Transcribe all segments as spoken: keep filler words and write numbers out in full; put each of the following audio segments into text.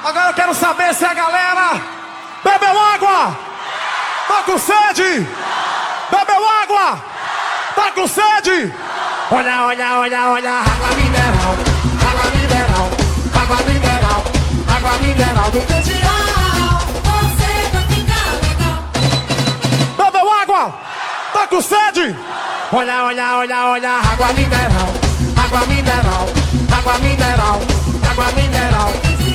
Agora eu quero saber se a galera bebeu água. Tá com sede? Bebeu água? Tá com sede? Olha, olha, olha, olha, água mineral, água mineral, água mineral, água mineral do Candial. Você vai ficar legal. Bebeu água? Tá com sede? Olha, olha, olha, olha, água mineral, água mineral, água mineral, água mineral.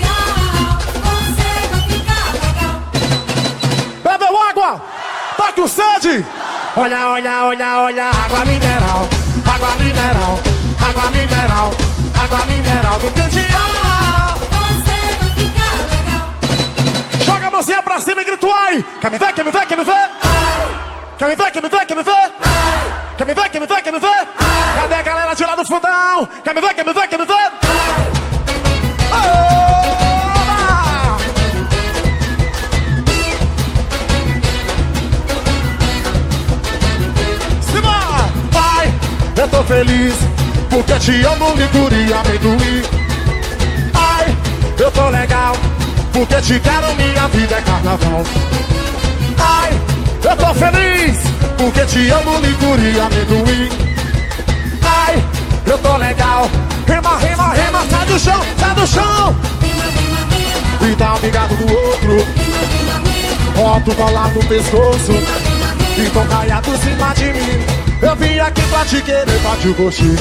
Você vai ficar legal. Bebeu água? Tá com sede? Olha, olha, olha, olha, água mineral, água mineral, água mineral, água mineral do Candial. Você vai ficar legal. Joga a mãozinha pra cima e grita ai. Quer me ver, quer me ver, quer me ver? Quer me ver, quer me ver, quer me ver? Quer me ver, quer me ver, quer me ver? Cadê a galera de lá do fundão? Quer me ver, quer me ver, quer me ver? Simbora! Vai! Eu tô feliz porque te amo, licor e amendoim. Ai, eu tô legal porque te quero, minha vida é carnaval. Ai, eu tô feliz porque te amo, licor e amendoim. Ai, eu tô legal. Rima, rima, rima, sai do chão, sai do chão. E dá um bigado do outro. Bota o colar no pescoço. Então caia por cima de mim. Eu vim aqui pra te querer, pra te curtir.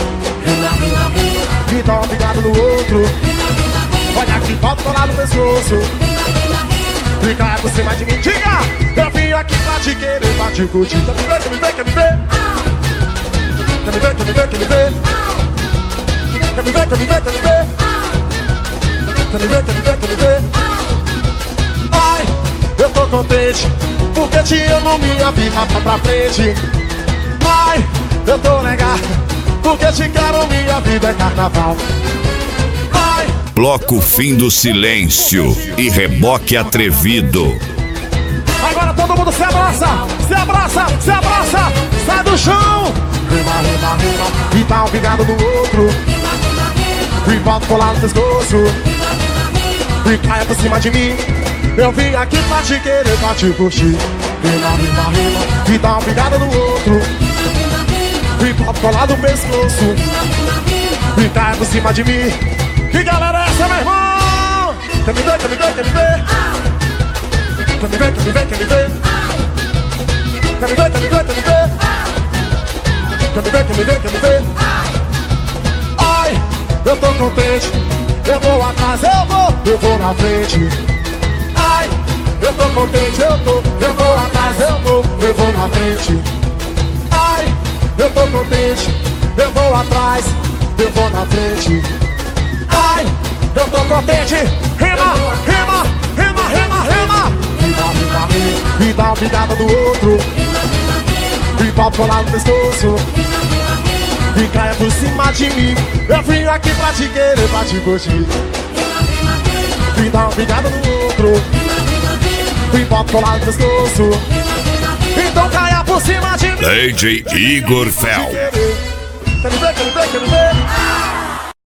E dá um bigado no outro. Olha aqui, bota o colar no pescoço. E caia por cima de mim. Diga! Eu vim aqui pra te querer, pra te curtir. Quer me ver, quer me ver, quer me ver? Quer me ver, quer me ver, quer me ver? Quer me ver, quer me ver, quer me ver? Quer me ver, quer me ver, quer me ver? Ai, eu tô contente porque te amo, minha vida tá pra frente. Ai, eu tô legal porque te quero, minha vida é carnaval. Ai. Bloco Fim do Silêncio e Reboque Atrevido. Agora todo mundo se abraça, se abraça, se abraça, sai do chão. Rima, rima, rima, e dá um bigado do outro. E volta colar no pescoço. E caia por cima de mim. Eu vim aqui pra te querer, pra te curtir. Rima, rima, rima, e dá um bigado no outro. E volta colar no pescoço. E caia por cima de mim. Que galera é essa, meu irmão? Quer me ver, quer me ver, quer me ver? Quer me ver, quer me ver, quer me ver? Quer me ver, quer me ver, quer me ver? Quer me ver, quer me ver, quer me ver? Ai, eu tô contente. Eu vou atrás, eu vou, eu vou na frente. Ai, eu tô contente, eu tô. Eu vou atrás, eu vou, eu vou na frente. Ai, eu tô contente. Eu vou atrás, eu vou na frente. Ai, eu tô contente. Rima, rima, rima, rima, rima. Rima, rima, rima. E dá uma pegada do outro. E volta colar no pescoço. E caia por cima de mim. Eu vim aqui pra te querer, pra te curtir. E dá uma pegada no outro. E volta colar no pescoço. Então caia por cima de mim. D J Igor Fel. Quer me ver, quer me ver, quer me ver?